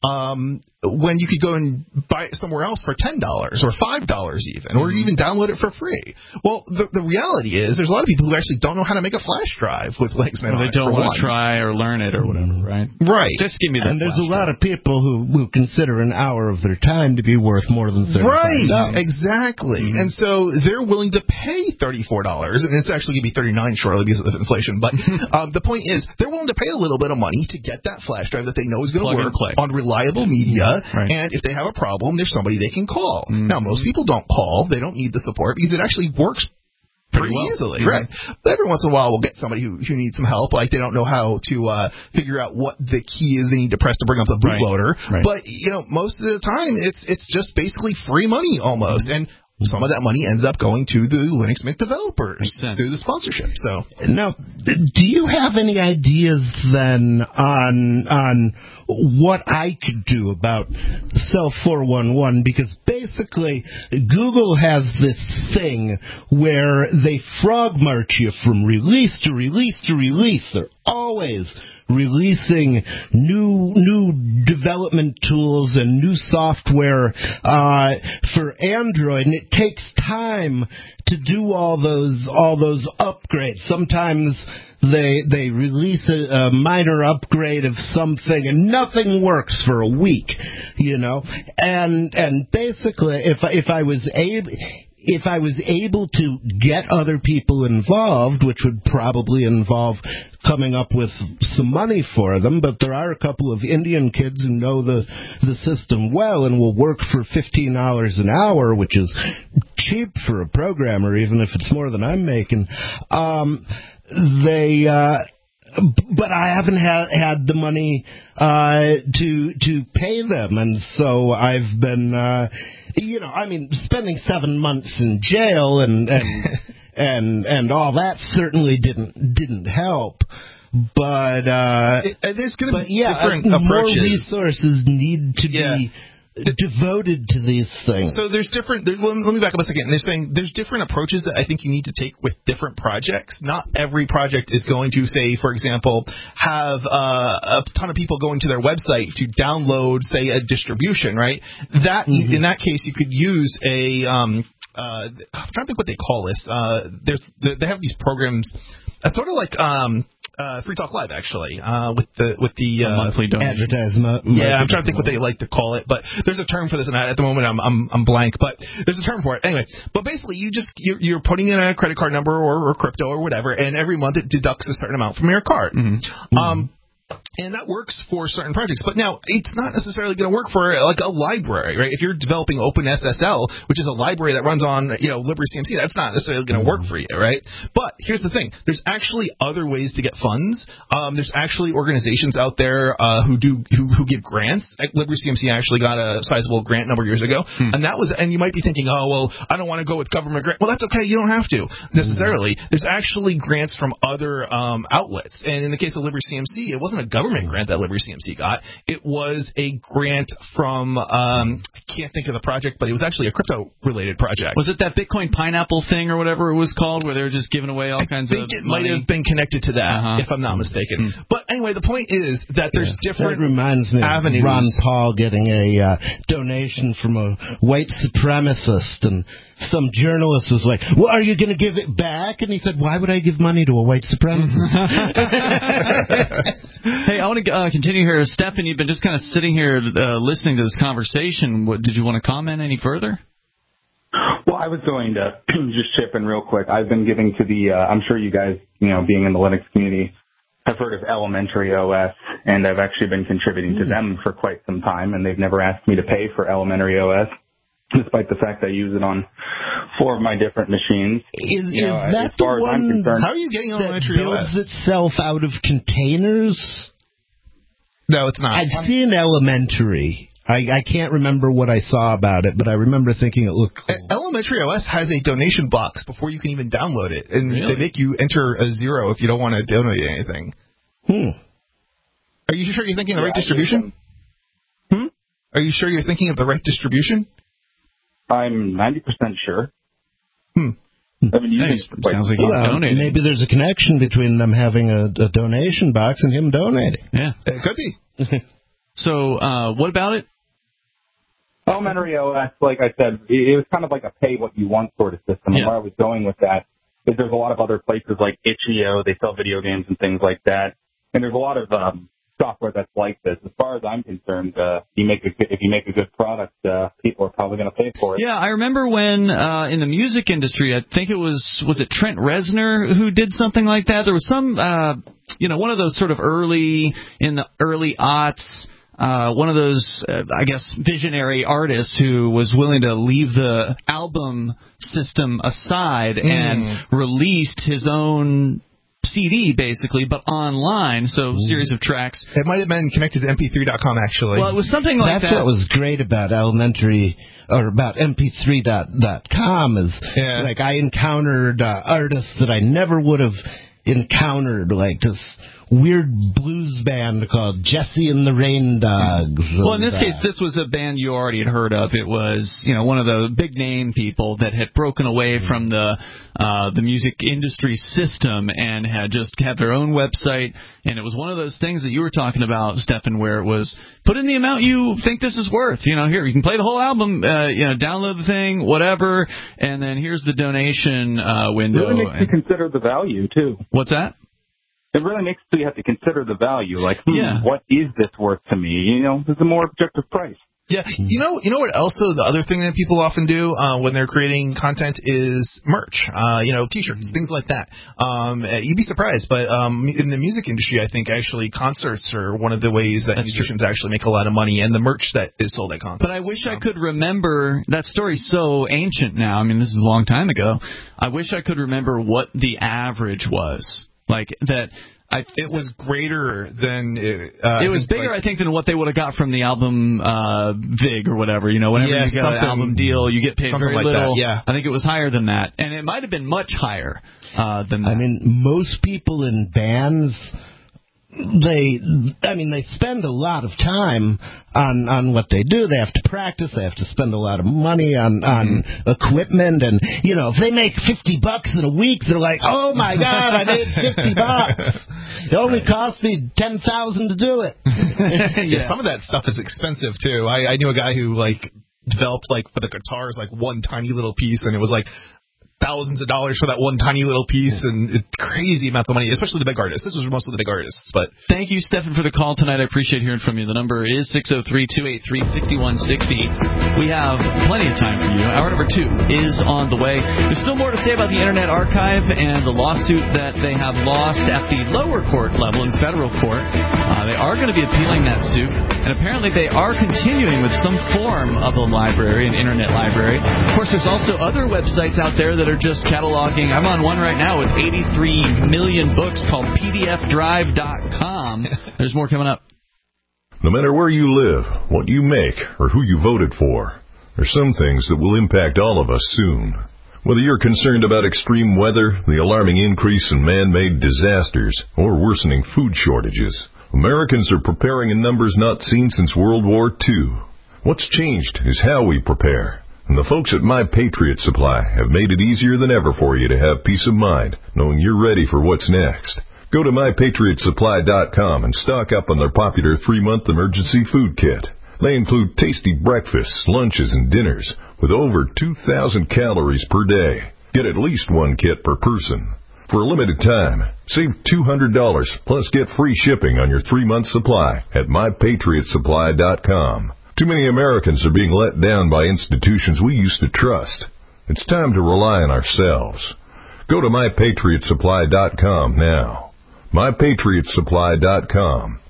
S14: um, when you could go and buy it somewhere else for ten dollars or five dollars even, or even download it for free? Well, the, the reality is there's a lot of people who actually don't know how to make a flash drive with Linux Mint.
S3: Or they don't want to try or learn it or whatever, right?
S14: Right.
S3: Just give me that.
S4: And there's a
S3: drive.
S4: lot of people who, who consider an hour of their time to be worth more than thirty dollars.
S14: Right, exactly. Mm-hmm. And so they're willing to pay thirty-four dollars, and it's actually going to be thirty-nine dollars shortly because of inflation. But um, the point is, they're willing to pay a little bit of money to get that flash drive that they know is going to work on reliable media. Right. And if they have a problem, there's somebody they can call. Mm-hmm. Now, most people don't call. They don't need the support because it actually works pretty, pretty well. easily, mm-hmm. right? But every once in a while, we'll get somebody who, who needs some help, like they don't know how to uh, figure out what the key is they need to press to bring up the bootloader. Right. Right. But, you know, most of the time, it's it's just basically free money almost. Mm-hmm. And some of that money ends up going to the Linux Mint developers through the sponsorship. So
S4: now, do you have any ideas then on on what I could do about Cell four one one? Because basically, Google has this thing where they frog march you from release to release to release. They're always releasing new new development tools and new software uh, for Android, and it takes time to do all those all those upgrades. Sometimes they they release a, a minor upgrade of something and nothing works for a week, you know. And and basically, if if I was able If I was able to get other people involved, which would probably involve coming up with some money for them, but there are a couple of Indian kids who know the the system well and will work for fifteen dollars an hour, which is cheap for a programmer, even if it's more than I'm making. Um, they... Uh, But I haven't ha- had the money uh, to to pay them, and so I've been, uh, you know, I mean, spending seven months in jail and and and, and all that certainly didn't didn't help. But uh,
S14: it, there's going to be
S4: yeah,
S14: different
S4: uh,
S14: approaches.
S4: More resources need to yeah. be devoted to these things.
S14: So there's different, there, let me back up a second. They're saying there's different approaches that I think you need to take with different projects. Not every project is going to, say, for example, have uh, a ton of people going to their website to download, say, a distribution, right? That mm-hmm. In that case, you could use a, um, uh, I'm trying to think what they call this. Uh, there's, they have these programs, uh, sort of like, um, Uh, Free Talk Live, actually, uh, with the with the uh,
S3: monthly donation.
S4: Advertisement.
S14: Yeah, I'm trying to think what they like to call it, but there's a term for this, and I, at the moment I'm, I'm I'm blank, but there's a term for it anyway. But basically, you just you're, you're putting in a credit card number or, or crypto or whatever, and every month it deducts a certain amount from your card. Mm-hmm. Um, And that works for certain projects. But now, it's not necessarily going to work for, like, a library, right? If you're developing OpenSSL, which is a library that runs on, you know, LibreCMC, that's not necessarily going to work for you, right? But here's the thing. There's actually other ways to get funds. Um, there's actually organizations out there uh, who do who, who give grants. Like LibreCMC actually got a sizable grant a number of years ago. Hmm. And that was, and you might be thinking, oh, well, I don't want to go with government grant. Well, that's okay. You don't have to, necessarily. Hmm. There's actually grants from other um, outlets. And in the case of LibreCMC, it wasn't a government grant that LibreCMC got. It was a grant from, um, I can't think of the project, but it was actually a crypto-related project.
S3: Was it that Bitcoin Pineapple thing or whatever it was called, where they were just giving away all
S14: I
S3: kinds of
S14: I think it
S3: money?
S14: might have been connected to that,
S3: uh-huh.
S14: if I'm not mistaken. Mm-hmm. But anyway, the point is that there's
S4: yeah,
S14: different
S4: that reminds me
S14: avenues.
S4: Of Ron Paul getting a uh, donation from a white supremacist, and some journalist was like, well, are you going to give it back? And he said, why would I give money to a white supremacist?
S3: Hey, I want to uh, continue here. Stephan, you've been just kind of sitting here uh, listening to this conversation. What, did you want to comment any further?
S13: Well, I was going to just chip in real quick. I've been giving to the, uh, I'm sure you guys, you know, being in the Linux community, have heard of Elementary O S, and I've actually been contributing mm. to them for quite some time, and they've never asked me to pay for Elementary O S. Despite the fact I use it on four of my different machines.
S4: Is,
S13: you know,
S4: is that
S13: as far
S4: the
S13: as I'm
S4: one
S13: concerned,
S14: how are you getting
S4: that
S14: Elementary
S4: builds
S14: O S?
S4: itself out of containers?
S14: No, it's not.
S4: I've seen Elementary. I, I can't remember what I saw about it, but I remember thinking it looked cool.
S14: Elementary O S has a donation box before you can even download it, and
S3: Really?
S14: they make you enter a zero if you don't want to donate anything.
S4: Hmm.
S14: Are you sure you're thinking of the
S13: Yeah,
S14: right
S13: I
S14: distribution?
S13: Hmm?
S14: Are you sure you're thinking of the right distribution?
S13: I'm ninety percent sure.
S14: Hmm.
S13: I mean, you
S3: Hey,
S13: can, like,
S3: sounds like he's
S4: Well,
S3: donating.
S4: maybe there's a connection between them having a, a donation box and him donating.
S3: Yeah.
S14: It could be.
S3: So, uh, what about it?
S13: Elementary O S, like I said, it, it was kind of like a pay what you want sort of system.
S3: Yeah.
S13: And where I was going with that is there's a lot of other places like itch dot io, they sell video games and things like that. And there's a lot of um, software that's like this. As far as I'm concerned, uh, you make a, if you make a good product, uh, people are probably going to pay for it.
S3: Yeah, I remember when uh, in the music industry, I think it was was it Trent Reznor who did something like that. There was some, uh, you know, one of those sort of early in the early aughts. Uh, one of those, uh, I guess, visionary artists who was willing to leave the album system aside mm. and released his own C D, basically, but online, so a series of tracks.
S14: It might have been connected to M P three dot com, actually.
S3: Well, it was something like
S4: That's
S3: that.
S4: That's what was great about Elementary, or about M P three dot com, is,
S14: yeah.
S4: like, I encountered uh, artists that I never would have encountered, like this weird blues band called Jesse and the Rain Dogs.
S3: Well, in this case, this was a band you already had heard of. It was, you know, one of the big name people that had broken away from the uh, the music industry system and had just had their own website. And it was one of those things that you were talking about, Stefan, where it was put in the amount you think this is worth. You know, here, you can play the whole album, uh, you know, download the thing, whatever, and then here's the donation uh, window.
S13: It really makes you consider the value, too.
S3: What's that?
S13: It really makes you have to consider the value. Like, hmm,
S3: yeah.
S13: what is this worth to me? You know, there's a more objective price.
S14: Yeah, you know, you know what? Also, the other thing that people often do uh, when they're creating content is merch. Uh, you know, T-shirts, things like that. Um, you'd be surprised, but um, in the music industry, I think actually concerts are one of the ways that That's musicians true. actually make a lot of money, and the merch that is sold at concerts.
S3: But I wish um, I could remember that story's so ancient now. I mean, this is a long time ago. I wish I could remember what the average was. Like that. I,
S14: it was greater than
S3: uh, it was bigger, like, I think, than what they would have got from the album uh, Vig or whatever. You know, whenever
S14: yeah,
S3: you get an album deal, you get paid very
S14: like
S3: little.
S14: That, yeah.
S3: I think it was higher than that, and it might have been much higher uh, than that.
S4: I mean, most people in bands, they, I mean, they spend a lot of time on on what they do. They have to practice. They have to spend a lot of money on on mm-hmm. equipment. And you know, if they make fifty bucks in a week, they're like, "Oh my God, I made fifty bucks! It only cost me ten thousand to do it."
S14: yeah. yeah, some of that stuff is expensive too. I, I knew a guy who like developed like for the guitars like one tiny little piece, and it was like thousands of dollars for that one tiny little piece, and it's crazy amounts of money, especially the big artists. This was most of the big artists. But
S3: thank you, Stefan, for the call tonight. I appreciate hearing from you. The number is six oh three, two eight three, six one six oh. We have plenty of time for you. Hour number two is on the way. There's still more to say about the Internet Archive and the lawsuit that they have lost at the lower court level in federal court. Uh, they are going to be appealing that suit, and apparently they are continuing with some form of a library, an Internet library. Of course, there's also other websites out there that are just cataloging. I'm on one right now with eighty-three million books called P D F drive dot com. There's more coming up.
S15: No matter where you live, what you make, or who you voted for, there's some things that will impact all of us soon. Whether you're concerned about extreme weather, the alarming increase in man-made disasters, or worsening food shortages, Americans are preparing in numbers not seen since World War Two. What's changed is how we prepare. And the folks at My Patriot Supply have made it easier than ever for you to have peace of mind, knowing you're ready for what's next. Go to my patriot supply dot com and stock up on their popular three-month emergency food kit. They include tasty breakfasts, lunches, and dinners with over two thousand calories per day. Get at least one kit per person. For a limited time, save two hundred dollars plus get free shipping on your three-month supply at my patriot supply dot com. Too many Americans are being let down by institutions we used to trust. It's time to rely on ourselves. Go to my patriot supply dot com now. my patriot supply dot com.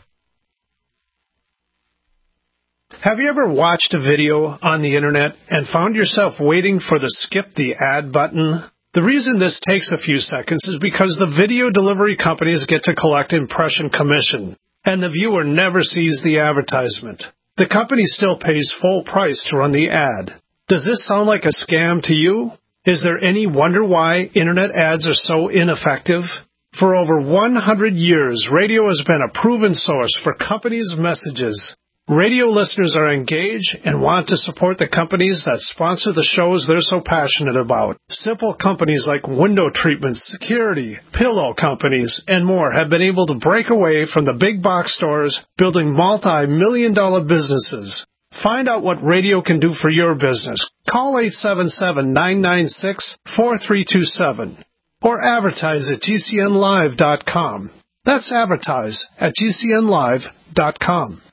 S16: Have you ever watched a video on the internet and found yourself waiting for the skip the ad button? The reason this takes a few seconds is because the video delivery companies get to collect impression commission. and the viewer never sees the advertisement. The company still pays full price to run the ad. Does this sound like a scam to you? Is there any wonder why Internet ads are so ineffective? For over one hundred years, radio has been a proven source for companies' messages. Radio listeners are engaged and want to support the companies that sponsor the shows they're so passionate about. Simple companies like window treatments, security, pillow companies, and more have been able to break away from the big box stores, building multi-million dollar businesses. Find out what radio can do for your business. Call eight seven seven, nine nine six, four three two seven or advertise at G C N live dot com. That's advertise at G C N live dot com.